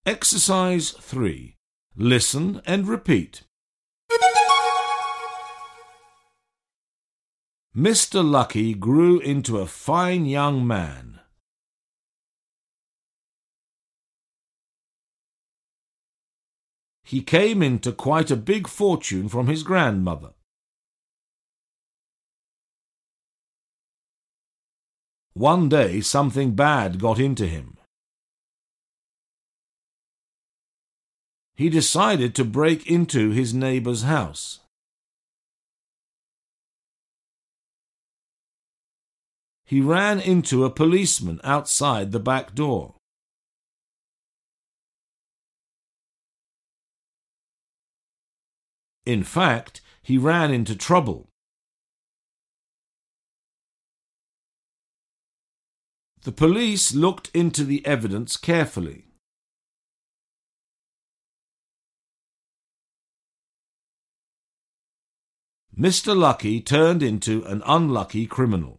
Exercise 3. Listen and repeat. Mr. Lucky grew into a fine young man. He came into quite a big fortune from his grandmother. One day something bad got into him. He decided to break into his neighbor's house. He ran into a policeman outside the back door. In fact, he ran into trouble. The police looked into the evidence carefully. Mr. Lucky turned into an unlucky criminal.